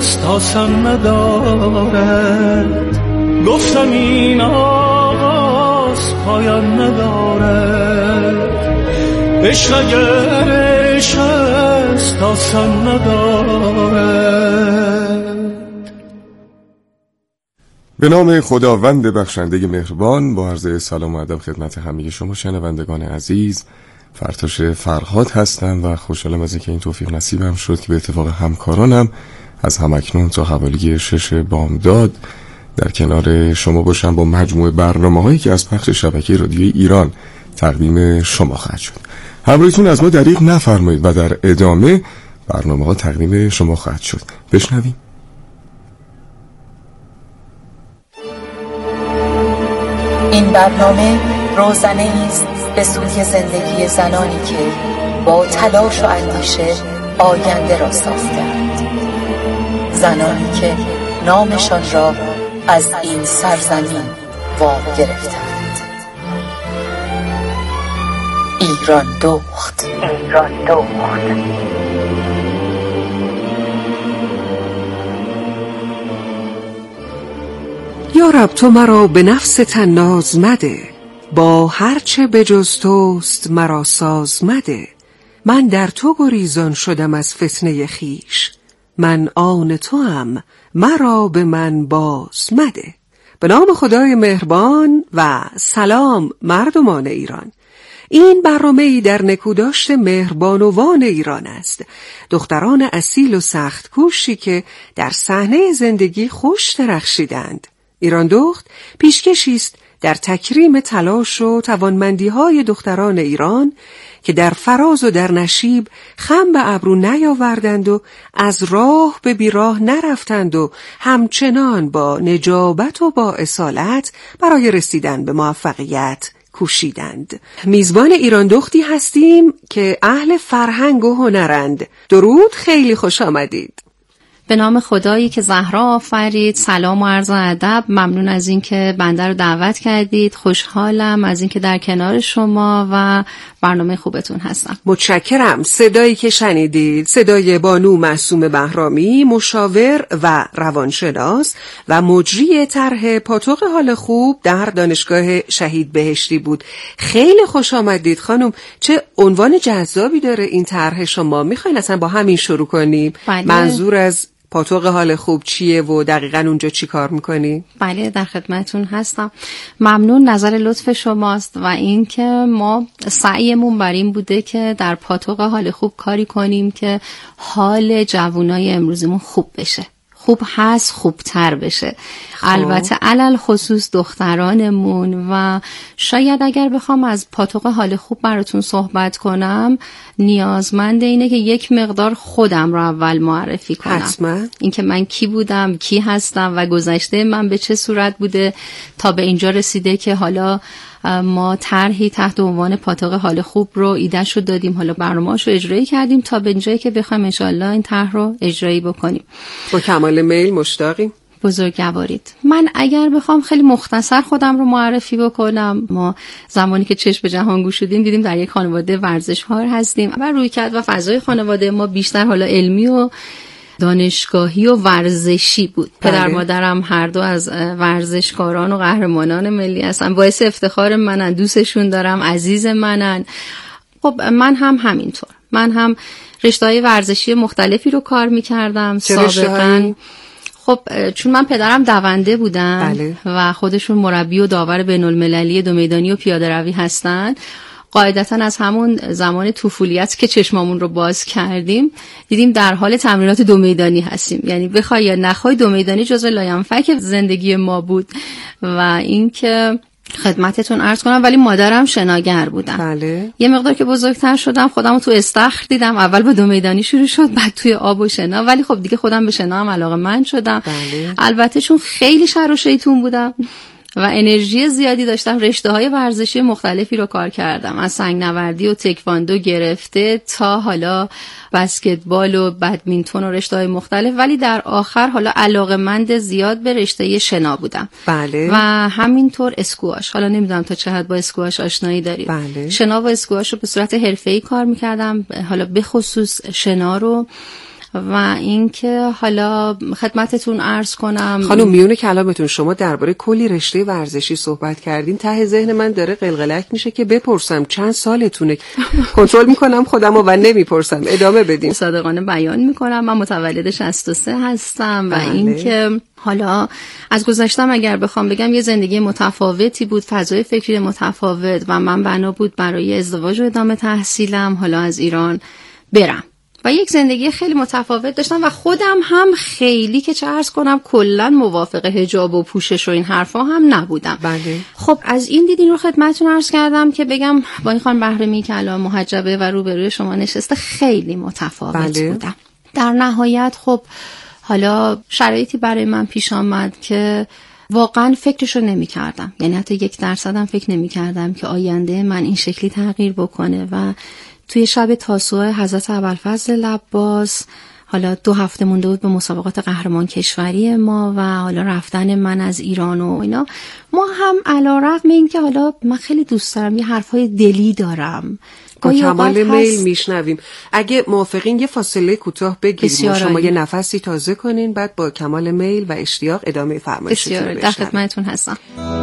است آسان ندارد، گفتم این آغاز پایان ندارد. عشق اگر عشق است آسان ندارد. به نام خداوند بخشنده مهربان، با عرض سلام و ادب خدمت همه شما شنوندگان عزیز، فرتاش فرهاد هستم و خوشحالم از اینکه این توفیق نصیبم شد که به اتفاق همکارانم از همکنون تا حوالی 6 بامداد در کنار شما باشم با مجموعه برنامه‌هایی که از پخش شبکه رادیوی ایران تقدیم شما خواهد شد. همراهیتون از ما دریغ نفرمایید و در ادامه برنامه‌ها تقدیم شما خواهد شد. بشنویم. این برنامه روزنه است به سوی زندگی زنانی که با تلاش و اندیشه آینده را ساختند، زنانی که نامشان را از این سرزمین وام گرفتند. ایران دخت. ایران دخت. یا رب تو مرا به نفس طناز مده، با هرچه به جز توست مرا ساز مده. من در تو گریزان شدم از فتنه خیش، من آن توام مرا به من باز مده. به نام خدای مهربان و سلام مردمان ایران. این برنامه‌ای در نکوداشت مهربانوان ایران است، دختران اصیل و سخت کوشی که در صحنه زندگی خوش درخشیدند. ایران دخت پیشکشی است در تکریم تلاش و توانمندی‌های دختران ایران که در فراز و در نشیب خم به ابرو نیاوردند و از راه به بیراه نرفتند و همچنان با نجابت و با اصالت برای رسیدن به موفقیت کوشیدند. میزبان ایران دختی هستیم که اهل فرهنگ و هنرند. درود، خیلی خوش آمدید. به نام خدایی که زهرا آفرید، سلام و عرض ادب. ممنون از اینکه بنده رو دعوت کردید. خوشحالم از اینکه در کنار شما و برنامه خوبتون هستم. متشکرم. صدایی که شنیدید صدای بانو معصومه بهرامی، مشاور و روانشناس و مجری طرح پاتوق حال خوب در دانشگاه شهید بهشتی بود. خیلی خوش آمدید خانم. چه عنوان جذابی داره این طرح شما. میخواین اصلا با همین شروع کنیم؟ بله. منظور از پاتوق حال خوب چیه و دقیقاً اونجا چی کار میکنی؟ بله، در خدمتون هستم. ممنون، نظر لطف شماست و اینکه ما سعیمون بر این بوده که در پاتوق حال خوب کاری کنیم که حال جوانای امروزیمون خوب بشه. خوب هست، خوبتر بشه. البته علل خصوص دخترانمون. و شاید اگر بخوام از پاتوق حال خوب براتون صحبت کنم، نیازمند اینه که یک مقدار خودم رو اول معرفی کنم. حتما. اینکه من کی بودم، کی هستم و گذشته من به چه صورت بوده تا به اینجا رسیده که حالا ما طرحی تحت عنوان پاتوق حال خوب رو ایده‌شو دادیم، حالا برنامه‌اشو اجرایی کردیم تا به اینجایی که بخوایم انشالله این طرح رو اجرایی بکنیم. با کمال میل مشتاقیم. بزرگوارید. من اگر بخوام خیلی مختصر خودم رو معرفی بکنم، ما زمانی که چشم به جهان گشودیم دیدیم در یک خانواده ورزشکار هستیم و رویکرد و فضای خانواده ما بیشتر حالا علمی و دانشگاهی و ورزشی بود. پدر مادرم هر دو از ورزشکاران و قهرمانان ملی هستن. باعث افتخار منن، دوستشون دارم، عزیز منن. خب من هم همینطور. من هم رشته‌های ورزشی مختلفی رو کار می‌کردم سابقاً. خب چون من پدرم دونده بودن. بله. و خودشون مربی و داور بین‌المللی دو میدانی و پیاده روی هستن، قاعدتا از همون زمان طفولیت که چشمامون رو باز کردیم دیدیم در حال تمرینات دو میدانی هستیم. یعنی بخوای یا نخوای دو میدانی جزو لاینفک زندگی ما بود. و اینکه خدمتتون عرض کنم ولی مادرم شناگر بودن. بله. یه مقدار که بزرگتر شدم خودم رو تو استخر دیدم. اول با دو میدانی شروع شد، بعد توی آب و شنا، ولی خب دیگه خودم به شنا هم علاقه‌مند شدم. بله. البته چون خیلی شر و شیطون بودم و انرژی زیادی داشتم، رشته‌های ورزشی مختلفی رو کار کردم، از سنگ‌نوردی و تکواندو گرفته تا حالا بسکتبال و بدمینتون و رشته‌های مختلف، ولی در آخر حالا علاقه‌مند زیاد به رشته شنا بودم. بله. و همینطور اسکواش. حالا نمیدونم تا چه حد با اسکواش آشنایی دارید. بله. شنا و اسکواش رو به صورت حرفه‌ای کار می‌کردم، حالا به خصوص شنا رو و اینکه حالا خدمتتون عرض کنم خانم میونه کلامتون شما درباره کلی رشته ورزشی صحبت کردین، ته ذهن من داره قلقلک میشه که بپرسم چند سالتونه. کنترل میکنم خودمو و نمیپرسم. ادامه بدین. صادقانه بیان میکنم من متولد 63 هستم و اینکه حالا از گذشتم اگر بخوام بگم یه زندگی متفاوتی بود، فضای فکری متفاوت و من بنا بود برای ازدواج و ادامه تحصیلم حالا از ایران برم و یک زندگی خیلی متفاوت داشتم و خودم هم خیلی که چه عرض کنم کلا موافق حجاب و پوشش و این حرفا هم نبودم. بله. خب از این دیدین رو خدمتتون عرض کردم که بگم با این خانم بهرمی که الان محجبه و روبروی شما نشسته خیلی متفاوت بودم. در نهایت خب حالا شرایطی برای من پیش آمد که واقعا فکرشو نمی کردم، یعنی حتی 1% هم فکر نمی کردم که آینده من این شکلی تغییر بکنه و توی شب تاسوعا حضرت ابوالفضل لباس حالا 2 هفته مونده بود به مسابقات قهرمان کشوری ما و حالا رفتن من از ایران و اینا، ما هم علیرغم این که حالا من خیلی دوست دارم یه حرفای دلی دارم با کمال میل میشنویم. اگه موافقین یه فاصله کوتاه بگیریم شما یه نفسی تازه کنین بعد با کمال میل و اشتیاق ادامه فرمایشتون رو بسیار در خدمتتون هستم.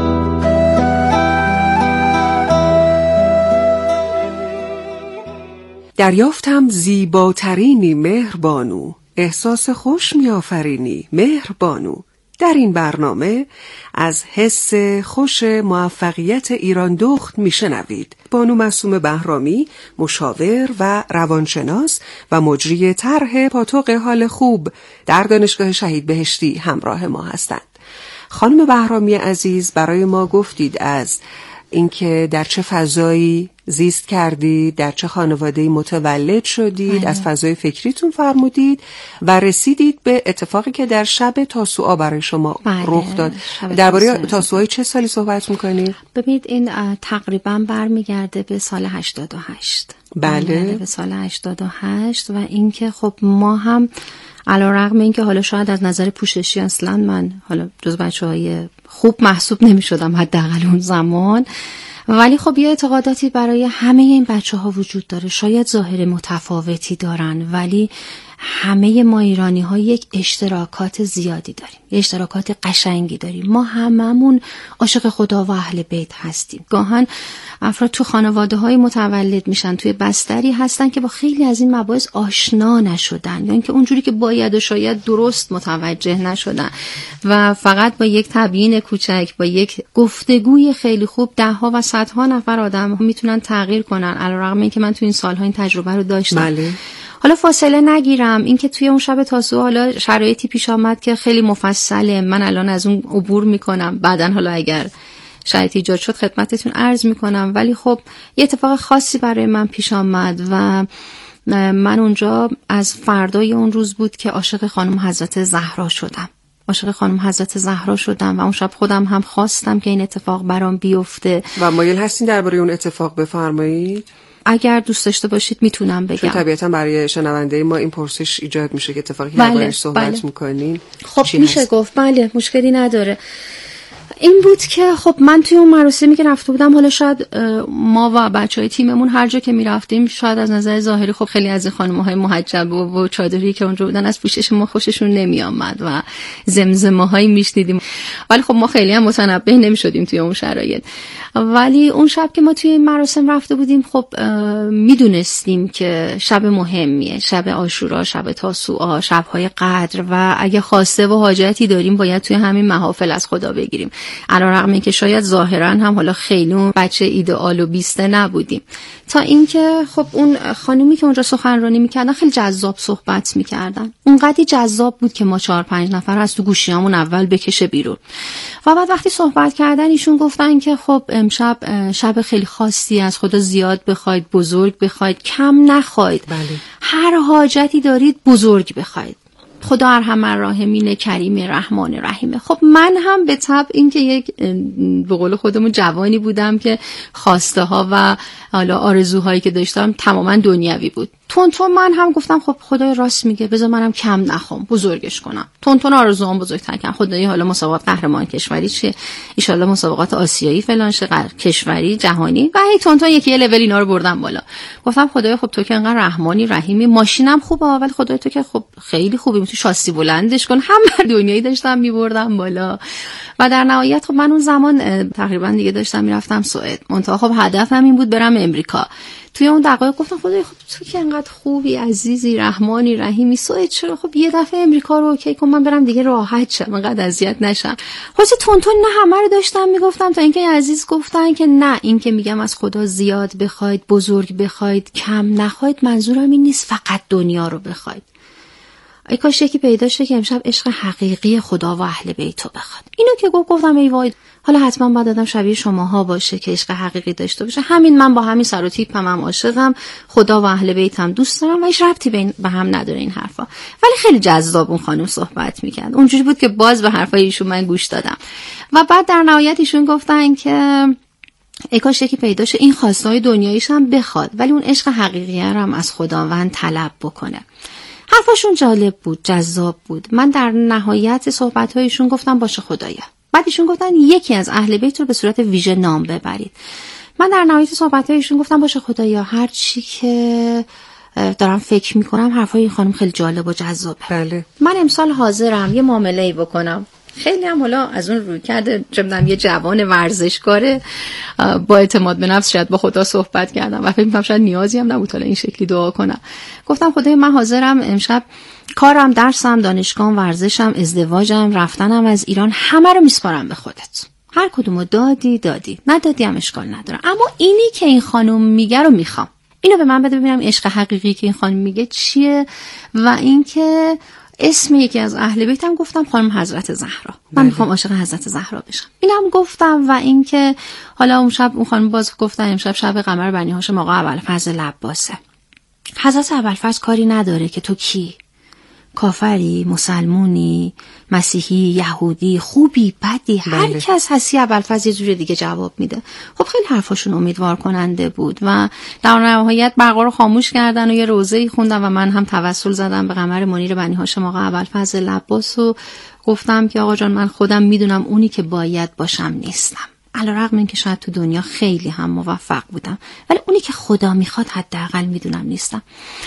دریافتم زیباترینی مهربانو، احساس خوش میآفرینی مهربانو. در این برنامه از حس خوش موفقیت ایران دخت میشنوید. بانو معصومه بهرامی مشاور و روانشناس و مجری طرح پاتوق حال خوب در دانشگاه شهید بهشتی همراه ما هستند. خانم بهرامی عزیز برای ما گفتید از اینکه در چه فضایی زیست کردید، در چه خانواده‌ای متولد شدید، از فضای فکریتون فرمودید و رسیدید به اتفاقی که در شب تاسوعا برای شما رخ داد. درباره تاسوعای چه سالی صحبت می‌کنید؟ ببینید این تقریبا برمیگرده به سال 88. بله به سال 88 و اینکه خب ما هم علیرغم اینکه حالا شاید از نظر پوششی اصلا من حالا جز بچه‌های خوب محسوب نمی‌شدم حداقل اون زمان، ولی خب یه اعتقاداتی برای همه این بچه‌ها وجود داره. شاید ظاهر متفاوتی دارن ولی همه ما ایرانی‌ها یک اشتراکات زیادی داریم، یک اشتراکات قشنگی داریم. ما هممون عاشق خدا و اهل بیت هستیم. گاهن افراد تو خانواده‌های متولد میشن توی بستری هستن که با خیلی از این مباحث آشنا نشدن یا اینکه اونجوری که باید و شاید درست متوجه نشدن و فقط با یک تبیین کوچک، با یک گفتگوی خیلی خوب 10 ها و 100 ها نفر آدم میتونن تغییر کنن. علیرغم اینکه من تو این سال‌ها این تجربه رو داشتم. بله. حالا فاصله نگیرم، اینکه توی اون شب تاسوعا حالا شرایطی پیش آمد که خیلی مفصله، من الان از اون عبور میکنم، بعدن حالا اگر شاید ایجاد شد خدمتتون عرض میکنم. ولی خب یه اتفاق خاصی برای من پیش آمد و من اونجا از فردای اون روز بود که عاشق خانم حضرت زهرا شدم. عاشق خانم حضرت زهرا شدم و اون شب خودم هم خواستم که این اتفاق برام بیفته. و مایل هستین درباره اون اتفاق بفرمایید؟ اگر دوست داشته باشید میتونم بگم. چون طبیعتا برای شنونده ما این پرسش ایجاد میشه که اتفاقی که دربارش صحبت میکنین خب میشه گفت بله، مشکلی نداره. این بود که خب من توی اون مراسمی که رفته بودم، حالا شاید ما و بچهای تیممون هر جا که میرفتیم شاید از نظر ظاهری خب خیلی از خانم‌های محجب و چادری که اونجا بودن از پوشش ما خوششون نمیآمد و زمزمه‌هایی میشنیدیم، ولی خب ما خیلی هم متنبه نمیشدیم توی اون شرایط. ولی اون شب که ما توی این مراسم رفته بودیم خب میدونستیم که شب مهمیه، شب عاشورا، شب تاسوعا، شب‌های قدر و اگه خواسته و حاجتی داریم باید توی همین محافل از خدا بگیریم. علیرغم اینکه شاید ظاهرا هم حالا خیلی اون بچه ایدئال و بیسته نبودیم، تا اینکه خب اون خانمی که اونجا سخنرانی میکردن خیلی جذاب صحبت میکردن. اونقدی جذاب بود که ما 4-5 نفر از تو گوشیامون اول بکشه بیرون. و بعد وقتی صحبت کردن ایشون گفتن که خب امشب شب خیلی خاصی، از خدا زیاد بخواید، بزرگ بخواید، کم نخواید. بله. هر حاجتی دارید بزرگ بخواید. خدا ارحم الراحمین کریم رحمان رحیمه. خب من هم به طبع این که یک به قول خودمون جوانی بودم که خواسته ها و حالا آرزوهایی که داشتم تماما دنیوی بود. تونتون من هم گفتم خب خدای راست میگه، بذار منم کم نخوام، بزرگش کنم. تونتون آرزوام بزرگتر کنم. خدای حالا مسابقات قهرمان کشوری چیه، ان شاءالله مسابقات آسیایی فلان شه، کشوری، جهانی. و هی تونتون یکی لول اینا رو بردم بالا. گفتم خدای خب تو که انقدر رحمانی رحیمی، ماشینم خوبه ولی خدای تو که خب خیلی خوبی، میتونی شاسی بلندش کن. هم دنیایی داشتم میبردم بالا. و در نهایت خب من اون زمان تقریبا دیگه داشتم میرفتم سوئد. منتها خب هدفم این بود برم امریکا. توی اون دقایق گفتم خدای خب تو که انقدر خوبی، عزیزی، رحمانی، رحیمی، سوئد چرا خب یه دفعه امریکا رو اوکی کن، من برم دیگه راحت شم، انقدر اذیت نشم. خلاص تونتون نه همه رو داشتم میگفتم تا اینکه عزیز گفتن که نه، این که میگم از خدا زیاد بخواید، بزرگ بخواید، کم نخواید، منظورم این نیست فقط دنیا رو بخواید. ای کاش یکی پیدا شه که امشب عشق حقیقی خدا و اهل بیتو بخواد. اینو که گفتم ای وای، حالا حتما باید آدم شبیه شماها باشه که عشق حقیقی داشته باشه. همین من با همین سر و تیپم هم عاشقم، خدا و اهل بیتم دوست دارم و هیچ ربطی به هم نداره این حرفا. ولی خیلی جذاب اون خانم صحبت میکرد. اونجوری بود که باز به حرفای ایشون من گوش دادم. و بعد در نهایت ایشون گفتن که ای کاش یکی پیدا شه این خواستای دنیاییش هم بخواد ولی اون عشق حقیقی هم از خداوند طلب بکنه. حرفاشون جالب بود، جذاب بود. من در نهایت صحبت‌هایشون گفتم باشه خدایا. بعد ایشون گفتن یکی از اهل بیت رو به صورت ویژه نام ببرید. من در نهایت صحبت‌هایشون گفتم باشه خدایا، هر چی که دارم فکر می‌کنم حرفای این خانم خیلی جالب و جذابه. بله. من امسال حاضرم یه معامله‌ای بکنم. خیلی هم حالا از اون روی کرده چه می‌دونم یه جوان ورزشکاره با اعتماد به نفس شاید با خدا صحبت کردم و فکر می‌کنم شاید نیازی هم نبود حالا این شکلی دعا کنم. گفتم خدای من حاضرم امشب کارم، درسم، دانشگاهم، ورزشم، ازدواجم، رفتنم از ایران همه رو میسپارم به خودت. هر کدومو دادی، ندادی هم اشکال نداره. اما اینی که این خانم میگه رو میخوام. اینو به من بده ببینم عشق حقیقی که این خانم میگه چیه و اینکه اسم یکی از اهل بیتم گفتم خانم حضرت زهرا. من میخوام عاشق حضرت زهرا بشم. اینم گفتم و اینکه حالا اون شب اون خانم باز گفتن امشب شب قمر بنی هاشم آقا ابوالفضل عباسه. حضرت ابوالفضل کاری نداره که تو کی؟ کافری، مسلمونی، مسیحی، یهودی، خوبی، بدی، هر کس هستی ابوالفضل یه جور دیگه جواب میده. خب خیلی حرفاشون امیدوار کننده بود و در نهایت برقا رو خاموش کردن و یه روزه‌ای خوندم و من هم توسل زدم به قمر منیر بنی هاشم آقا ابوالفضل عباس و گفتم که آقا جان من خودم میدونم اونی که باید باشم نیستم. علیرغم اینکه شاید تو دنیا خیلی هم موفق بودم ولی اونی که خدا میخواد حداقل میدونم نیستم.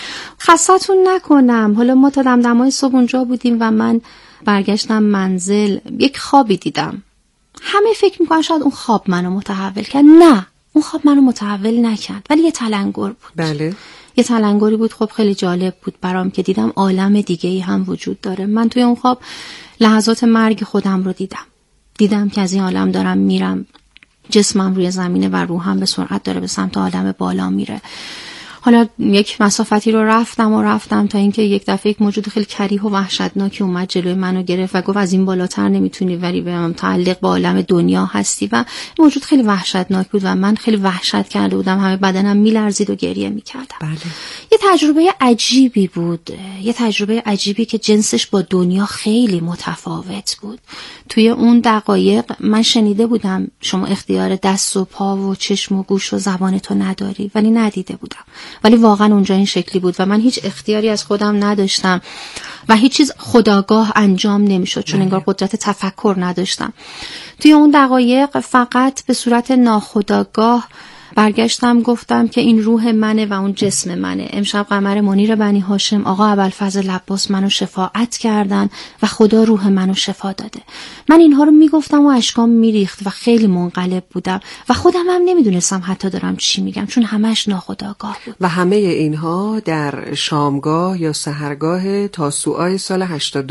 خستتون نکنم. حالا ما تا دمدمای صبح اونجا بودیم و من برگشتم منزل یک خوابی دیدم. همه فکر میکنن شاید اون خواب منو متحول کرد. نه، اون خواب منو متحول نکرد ولی یه تلنگر بود. بله. یه تلنگری بود. خب خیلی جالب بود برام که دیدم عالم دیگه‌ای هم وجود داره. من توی اون خواب لحظات مرگ خودم رو دیدم که از این عالم دارم میرم، جسمم روی زمینه و روحم به سرعت داره به سمت عالم بالا میره. حالا یک مسافتی رو رفتم تا اینکه یک دفعه یک موجود خیلی کریه و وحشتناکی اومد جلوی منو گرفت و گفت از این بالاتر نمیتونی ولی به من متعلق به عالم دنیا هستی. و موجود خیلی وحشتناک بود و من خیلی وحشت کرده بودم، همه بدنم میلرزید و گریه میکردم. بله. یه تجربه عجیبی بود، یه تجربه عجیبی که جنسش با دنیا خیلی متفاوت بود. توی اون دقایق من شنیده بودم شما اختیار دست و پا و چشم و گوش و زبان تو نداری، ولی ندیده بودم. ولی واقعا اونجا این شکلی بود و من هیچ اختیاری از خودم نداشتم و هیچ چیز خودآگاه انجام نمیشد چون انگار قدرت تفکر نداشتم. توی اون دقایق فقط به صورت ناخودآگاه برگشتم گفتم که این روح منه و اون جسم منه. امشب قمر منیر بنی هاشم آقا ابوالفضل عباس منو شفاعت کردن و خدا روح منو شفا داده. من اینها رو میگفتم و اشکام میریخت و خیلی منقلب بودم و خودم هم نمیدونستم حتی دارم چی میگم چون همش ناخودآگاه بود. و همه اینها در شامگاه یا سحرگاه تاسوعای سال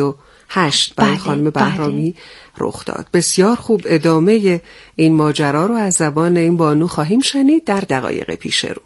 88 برای خانم بهرامی رخ داد. بسیار خوب. ادامه این ماجرا رو از زبان این بانو خواهیم شنید در دقایق پیش رو.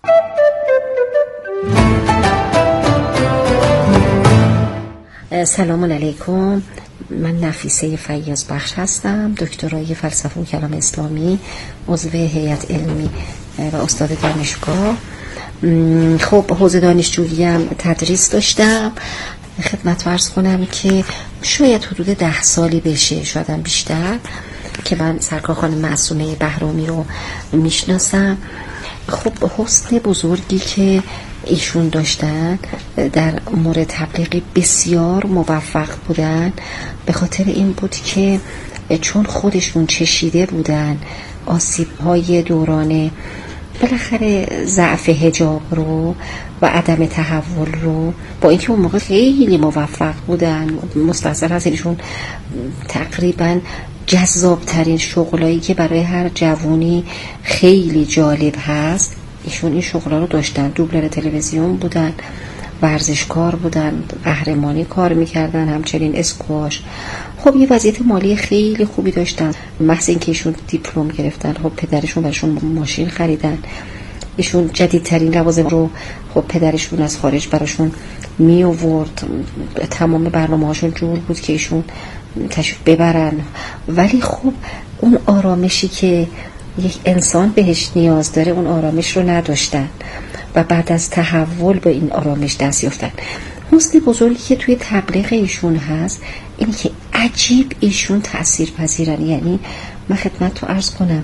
سلام علیکم. من نفیسه فیاض بخش هستم، دکترای فلسفه و کلام اسلامی، عضو هیئت علمی و استاد دانشگاه. خب حوزه دانشجوییم تدریس داشتم. خدمت عرض کنم که شاید حدود 10 سالی بشه، شاید هم بیشتر، که من سرکار خانم معصومه بهرامی رو میشناسم. خب حسن بزرگی که ایشون داشتن در مورد تبلیغی بسیار موفق بودن. به خاطر این بود که چون خودشون چشیده بودن آسیب‌های دوران بالاخره ضعف حجاب رو و عدم تحول رو، با اینکه اون موقع خیلی موفق بودن، مستحضر هست ایشون تقریبا جذاب ترین شغلایی که برای هر جوونی خیلی جالب هست ایشون این شغلا رو داشتن. دوبلر تلویزیون بودن، ورزشکار بودن، قهرمانی کار میکردن، همچنین اسکواش. خب یه وضعیت مالی خیلی خوبی داشتن. محض اینکه ایشون دیپلم گرفتن، خب پدرشون براشون ماشین خریدن. ایشون جدیدترین لوازم رو خب پدرشون از خارج براشون می آورد. تمام برنامه‌هاشون جور بود که ایشون تشریف ببرن. ولی خب اون آرامشی که یک انسان بهش نیاز داره اون آرامش رو نداشتن و بعد از تحول به این آرامش دست یافتن. حسن بزرگی که توی تبلیغ ایشون هست اینی که عجیب ایشون تأثیر پذیرن. یعنی من خدمت رو عرض کنم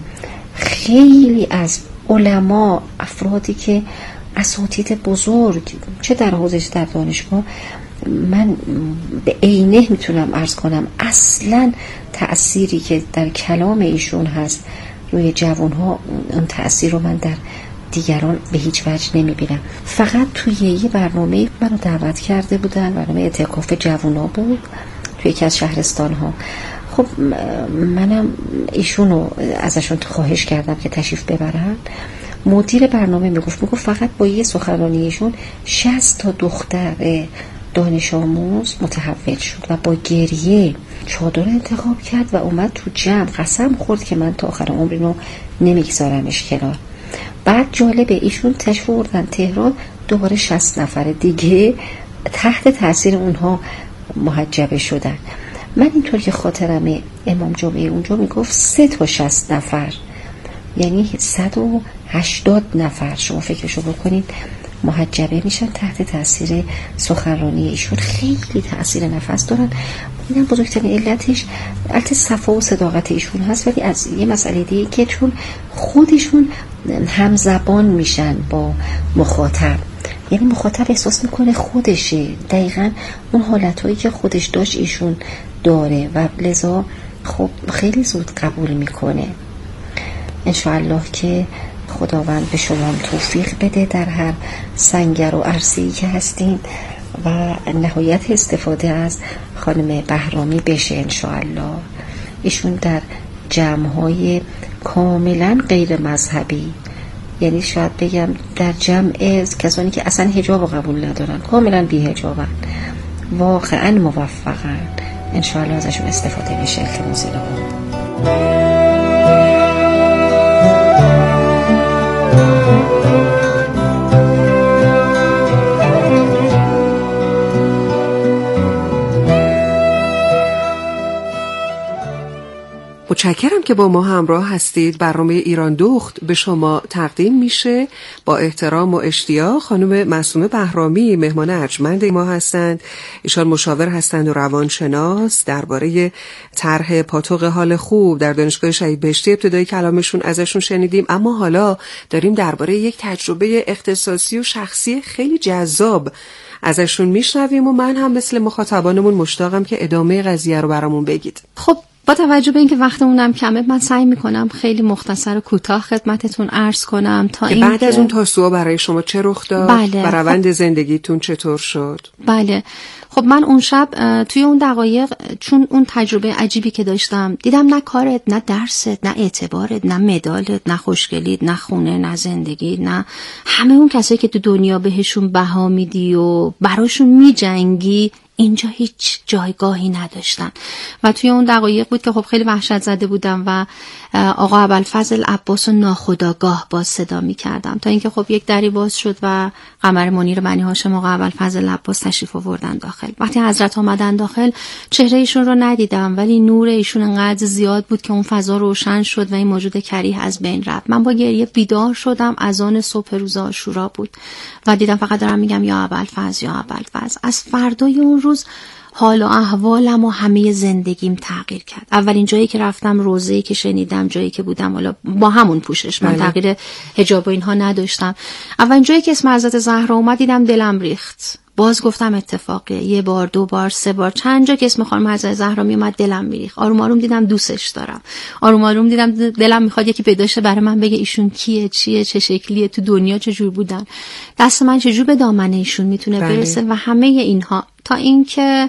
خیلی از علما، افرادی که اساتید بزرگ چه در حوزه چه در دانشگاه، من به عینه میتونم عرض کنم اصلا تأثیری که در کلام ایشون هست روی جوانها اون تأثیر رو من در دیگران به هیچ وجه نمیبینم. فقط توی یه برنامه منو دعوت کرده بودن، برنامه اعتکاف جوونا بود توی یکی از شهرستان‌ها. خب منم ایشونو ازشون خواهش کردم که تشریف ببرن. مدیر برنامه میگفت فقط با یه سخنرانی ایشون 60 تا دختر دانش آموز متحول شد و با گریه چادر انتخاب کرد و اومد تو جمع قسم خورد که من تا آخر عمر اینو نمیگذارمش کنار. بعد جالبه ایشون تشریف بردن تهران، دوباره 60 نفر دیگه تحت تاثیر اونها محجبه شدن. من اینطور که خاطرمه امام جمعه اونجا میگفت 3 تا 60 نفر یعنی 180 نفر شما فکرشو بکنید محجبه میشن تحت تاثیر سخنرانی ایشون. خیلی تاثیر نفس دارن. اینم بزرگترین علتش البته صفا و صداقت ایشون هست، ولی از یه مسئله دیگه که چون خودشون همزبان میشن با مخاطب، یعنی مخاطب احساس میکنه خودشه، دقیقاً اون حالتهایی که خودش داشت ایشون داره و لذا خب خیلی زود قبول میکنه. انشاءالله که خداوند به شما توفیق بده در هر سنگر و عرصه‌ای که هستین و نهایت استفاده از خانم بهرامی بشه انشاءالله. ایشون در جمع‌های کاملا غیر مذهبی، یعنی شاید بگم در جمع کسانی که اصلا حجاب قبول ندارن، کاملا بی حجابن، واقعا موفقن. انشاءالله ازشون استفاده بشه. التماس دارم. متشکرم که با ما همراه هستید. برنامه ایران دخت به شما تقدیم میشه. با احترام و اشتیاق خانم معصومه بهرامی مهمان ارجمند ما هستند. ایشان مشاور هستند و روانشناس. درباره طرح پاتوق حال خوب در دانشگاه شهید بهشتی ابتدای کلامشون ازشون شنیدیم، اما حالا داریم درباره یک تجربه اختصاصی و شخصی خیلی جذاب ازشون میشنویم و من هم مثل مخاطبانمون مشتاقم که ادامه قضیه رو برامون بگید. خب با توجه به اینکه وقتمونم کمه، من سعی میکنم خیلی مختصر و کوتاه خدمتتون عرض کنم تا این بعد از اون تاسوعا برای شما چه رخ داد؟ بله. و روند زندگیتون چطور شد؟ بله خب من اون شب توی اون دقایق چون اون تجربه عجیبی که داشتم دیدم نه کارت، نه درست، نه اعتبارت، نه مدالت، نه خوشگلیت، نه خونه، نه زندگی، نه همه اون کسایی که تو دنیا بهشون بها میدی و براشون میجنگی اینجا هیچ جایگاهی نداشتن. و توی اون دقایق بود که خب خیلی وحشت زده بودم و آقا ابوالفضل عباس رو ناخودآگاه باز صدا می کردم تا اینکه خب یک دری باز شد و قمر منیر بنی هاشم آقا ابوالفضل عباس تشریف آوردن داخل. وقتی حضرت آمدن داخل چهره ایشون رو ندیدم، ولی نور ایشون انقدر زیاد بود که اون فضا روشن شد و این موجود کریه از بین رفت. من با گریه بیدار شدم. اذان صبح روز عاشورا بود و دیدم فقط دارم میگم یا ابوالفضل یا ابوالفضل. از فردای اون روز حال و احوالم و همه زندگیم تغییر کرد. اولین جایی که رفتم، روزه‌ای که شنیدم، جایی که بودم، حالا با همون پوشش، من تغییر حجاب و اینها نداشتم. اولین جایی که اسم حضرت زهرا اومد دیدم دلم ریخت. باز گفتم اتفاقیه، 1 بار 2 بار 3 بار، چند جا که اسم خانم حضرت زهرا می اومد دلم میریخت. آروم آروم دیدم دوستش دارم. آروم آروم دیدم دلم میخواد یکی پیدا شه برای من بگه ایشون کیه، چیه، چه شکلیه، تو دنیا چه جور بودن، دست من چه جور به دامن ایشون میتونه برسه و همه اینها. تا اینکه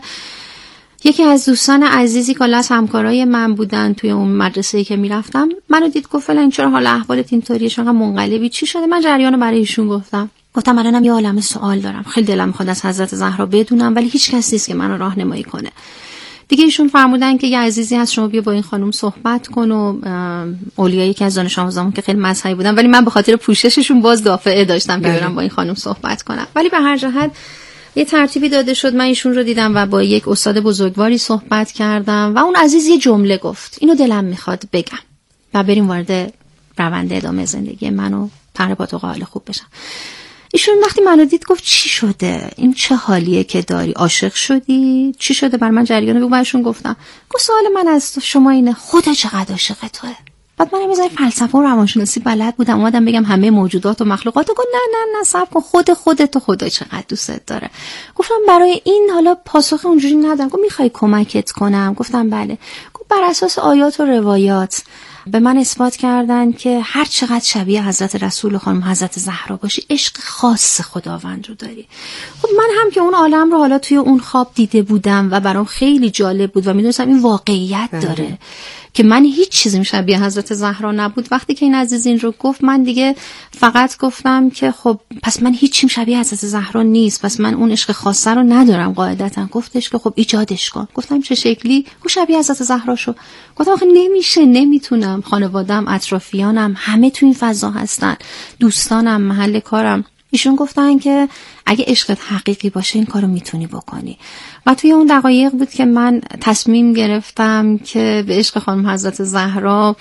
یکی از دوستان عزیزی که از همکارای من بودن توی اون مدرسه‌ای که میرفتم منو دید، گفت فلان چرا حال احوالت اینطوریه، چرا منقلبی، چی شده؟ من جریانو برای ایشون گفتم الانم یه عالمه سوال دارم، خیلی دلم میخواد از حضرت زهرا بدونم ولی هیچ کس نیست که منو راهنمایی کنه. دیگه ایشون فرمودن که یه عزیزی هست، شما بیا با این خانم صحبت کن. و اولیایی که از دانش آموزامون که خیلی مذهبی بودن ولی من به خاطر پوشششون باز دافعه داشتم که برم با این خانم صحبت کنم. ولی به هر جهت یه ترتیبی داده شد، من ایشون رو دیدم و با یک استاد بزرگواری صحبت کردم و اون عزیز یه جمله گفت، اینو دلم میخواد بگم و بریم وارد روند ادامه زندگی منو تقریبات و حال خوب بشم. ایشون وقتی منو دید گفت چی شده؟ این چه حالیه که داری؟ عاشق شدی؟ چی شده؟ بر من جریانو بگو. بهشون گفتم. گفت سوال من از شما اینه خدا چقدر عاشق توئه؟ بعد من میذارم فلسفه و روانشناسی بلد بودم، اومدم بگم همه موجودات و مخلوقات. گفت نه صبر کن، خودت خدا چقدر دوستت داره. گفتم برای این حالا پاسخ اونجوری ندارم. گفت میخوای کمکت کنم؟ گفتم بله. گفت بر اساس آیات و روایات به من اثبات کردن که هر چقدر شبیه حضرت رسول خانم حضرت زهرا باشی عشق خاص خداوند رو داری. خب من هم که اون عالم رو حالا توی اون خواب دیده بودم و برام خیلی جالب بود و میدونستم این واقعیت داره که من هیچ چیزی شبیه حضرت زهرا نبود. وقتی که این عزیز این رو گفت من دیگه فقط گفتم که خب پس من هیچیم شبیه حضرت زهرا نیست، پس من اون عشق خاصه رو ندارم قاعدتا. گفتش که خب ایجادش کن. گفتم چه شکلی؟ گفت شبیه حضرت زهرا شو. گفتم آخه نمیشه، نمیتونم، خانواده‌ام، اطرافیانم همه تو این فضا هستن، دوستانم، محل کارم. ایشون گفتن که اگه عشقت حقیقی باشه این کارو میتونی بکنی. و توی اون دقایق بود که من تصمیم گرفتم که به عشق خانم حضرت زهرا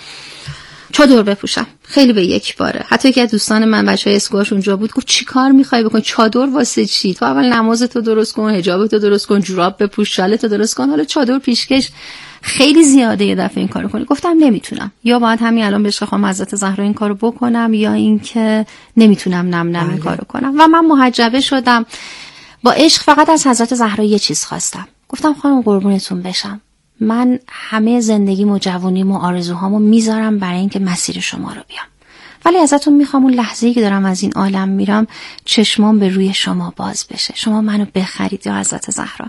چادر بپوشم، خیلی به یک باره. حتی یکی از دوستان من بچهای اسکواش اونجا بود، گفت چی کار میخوای بکنی؟ چادر واسه چی؟ تو اول نمازتو درست کن، حجابتو درست کن، جوراب بپوش، شالتو درست کن، حالا چادر پیشکش خیلی زیاده یه دفعه این کارو کنی. گفتم نمیتونم، یا باید همین الان به عشق خانم حضرت زهرا این کارو بکنم یا اینکه نمیتونم نم این کارو کنم. و من محجبه شدم. با عشق فقط از حضرت زهرا یه چیز خواستم. گفتم خانم قربونتون بشم، من همه زندگیم و جوونیم و آرزوهامو میذارم برای اینکه مسیر شما رو بیام، ولی ازتون میخوام اون لحظه‌ای که دارم از این عالم میرم چشمام به روی شما باز بشه، شما منو بخرید یا حضرت زهرا.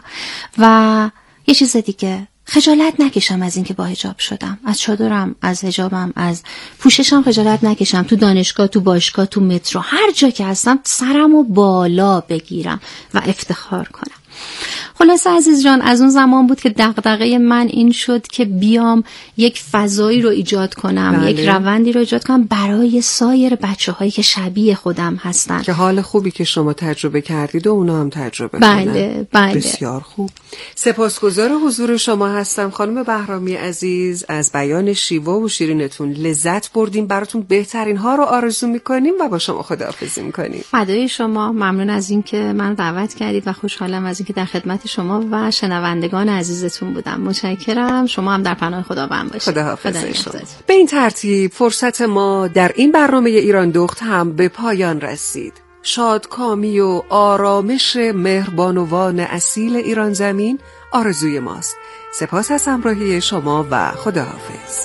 و یه چیز دیگه، خجالت نکشم از اینکه با حجاب شدم، از چادرم، از حجابم، از پوششم خجالت نکشم. تو دانشگاه، تو باشگاه، تو مترو، هر جا که هستم سرمو بالا بگیرم و افتخار کنم. خلاصه عزیز جان، از اون زمان بود که دغدغه من این شد که بیام یک فضایی رو ایجاد کنم، یک روندی رو ایجاد کنم برای سایر بچه‌هایی که شبیه خودم هستن، که حال خوبی که شما تجربه کردید و اونا هم تجربه کنن. بله. بسیار خوب. سپاسگزار حضور شما هستم خانم بهرامی عزیز. از بیان شیوا و شیرینتون لذت بردیم، براتون بهترین ها رو آرزو میکنیم و با شما خداحافظی میکنیم. فدای شما، ممنون از اینکه من دعوت کردید و خوشحالم از اینکه در خدمت شما و شنوندگان عزیزتون بودم. متشکرم. شما هم در پناه خداوند باشید. خداحافظ شما. به این ترتیب فرصت ما در این برنامه ایران دخت هم به پایان رسید. شادکامی و آرامش مهربانوان اصیل ایران زمین آرزوی ماست. سپاس از همراهی شما و خداحافظ.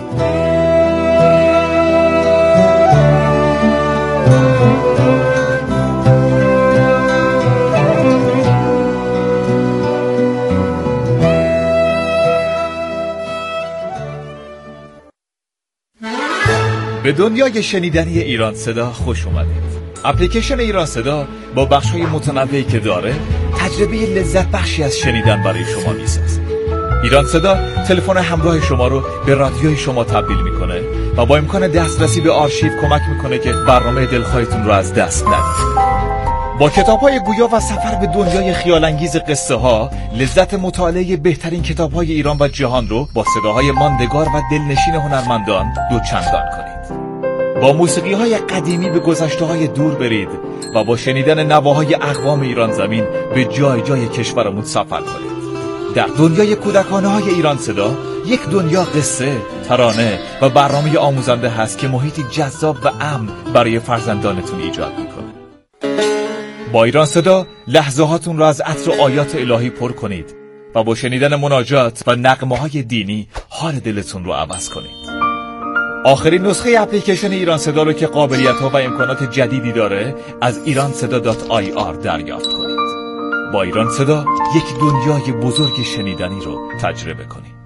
به دنیای شنیدنی ایران صدا خوش اومدید. اپلیکیشن ایران صدا با بخش‌های متنوعی که داره تجربه لذت بخشی از شنیدن برای شما میسازه. ایران صدا تلفن همراه شما رو به رادیوی شما تبدیل میکنه و با امکان دسترسی به آرشیو کمک میکنه که برنامه دلخواهتون رو از دست ندید. با کتاب‌های گویا و سفر به دنیای خیال‌انگیز قصه‌ها، لذت مطالعه بهترین کتاب‌های ایران و جهان رو با صداهای ماندگار و دلنشین هنرمندان دوچندان کنید. با موسیقی‌های قدیمی به گذشته‌های دور برید و با شنیدن نواهای اقوام ایران زمین به جای جای کشورمون سفر کنید. در دنیای کودکانه‌های ایران صدا یک دنیا قصه، ترانه و برنامه آموزنده هست که محیطی جذاب و امن برای فرزندانتون ایجاد میکنه. با ایران صدا لحظه هاتون را از عطر و آیات الهی پر کنید و با شنیدن مناجات و نغمه‌های دینی حال دلتون رو عوض کنید. آخرین نسخه اپلیکیشن ایران صدا رو که قابلیت‌ها و امکانات جدیدی داره از iranseda.ir دریافت کنید. با ایران صدا یک دنیای بزرگ شنیدنی رو تجربه کنید.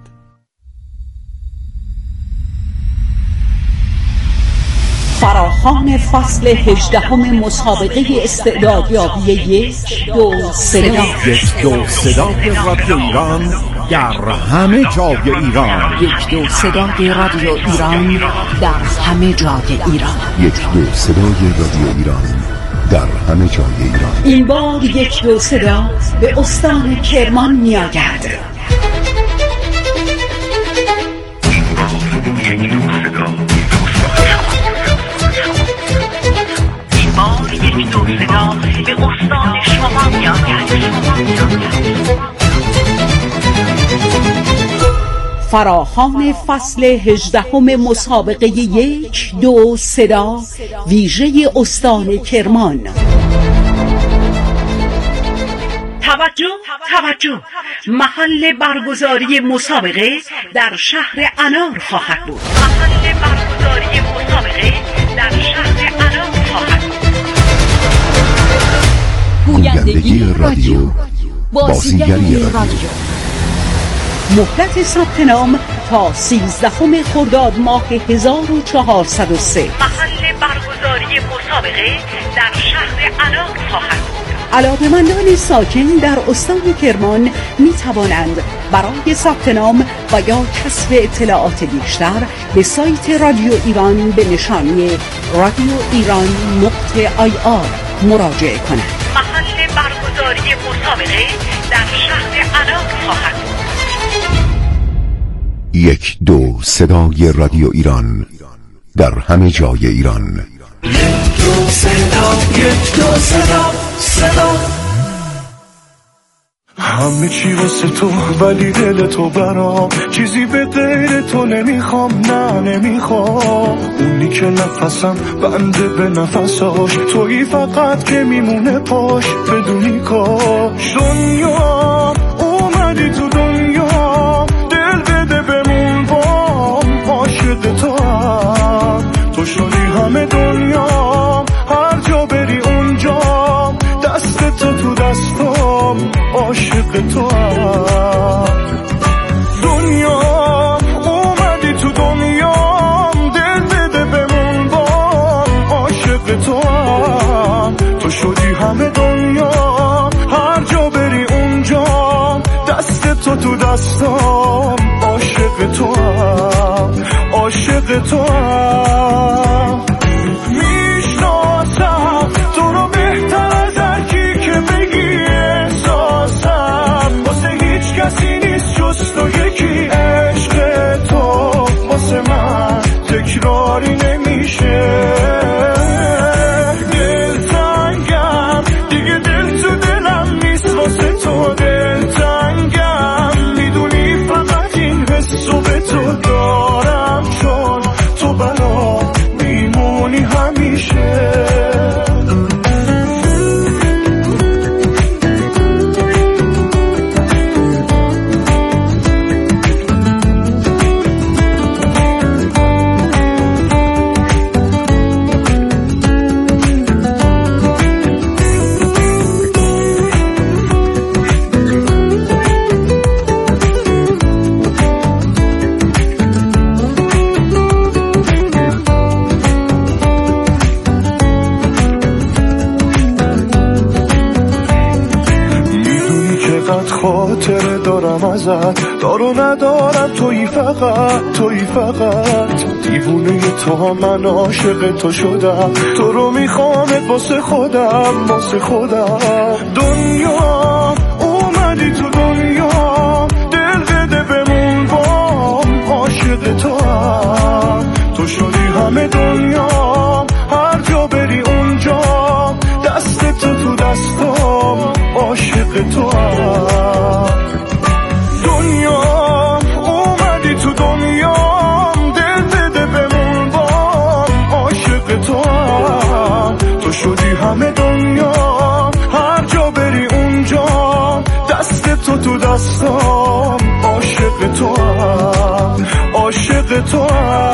فراخوان فصل 18 مسابقه استعدادیابی 1-2 صدا. 1-2 صدا رادیو ایران در همه جای ایران. 1-2 صدای رادیو ایران در همه جای ایران. 1-2 صدای رادیو ایران در همه جای ایران. این بار 1-2 صدا به استان کرمان می‌آید. به استان شما می‌آید. فراخوان فصل 18 مسابقه 1-2 صدا ویژه استان کرمان. توجه محل برگزاری مسابقه در شهر انار خواهد بود. گویندگی رادیو، بازیگری رادیو. مهلت ثبت نام تا 13 خرداد ماه 1403. محل برگزاری مسابقه در شهر انار خواهد بود. علاقه‌مندان ساکن در استان کرمان می توانند برای ثبت نام و یا کسب اطلاعات بیشتر به سایت رادیو ایران به نشانی radioiran.ir مراجعه کنند. محل برگزاری مسابقه در شهر انار خواهد بود. 1-2 صدای رادیو ایران در همه جای ایران. 1-2 صدا، 1-2 صدا. همه چی واسه تو ولی دل تو برام، چیزی به غیر تو نمیخوام، نه نمیخوام. اونی که نفسم بنده به نفساش، تویی فقط که میمونه پاش بدونی کاش. دنیا اومدی تو دنیا، دل بده بمون بام، عاشق تو هم تو شدی همه دنیا، هر جا بری اونجا دست تو دستم، عاشق تو هم. دنیا اومدی تو دنیا، دل بده بمون بام، عاشق تو هم تو شدی همه دنیا، هر جا بری اونجا دست تو دستم، عاشق تو هم، عاشق تو هم. میشناسم تو رو بهتر از هر کی که بگی، احساسم واسه هیچ کسی نیست جز تو یکی. عشق تو واسه من تکراری نمیشه، دلتنگم دیگه، دل تو دلم نیست واسه تو، دلتنگم میدونی فقط این حسو به تو دارم، چون تو برام میمونی همیشه. خاطره دارم ازت، دارو ندارم، تویی فقط دیوونه تو هم، من عاشق تو شدم، تو رو میخوامت واسه خودم. دنیا اومدی تو دنیا، دل بده بمون بام، عاشق تو هم تو شدی همه دنیا، هر جا بری اونجا دست تو دستم، عاشق تو هم. دستام عاشق تو هم، عاشق تو هم.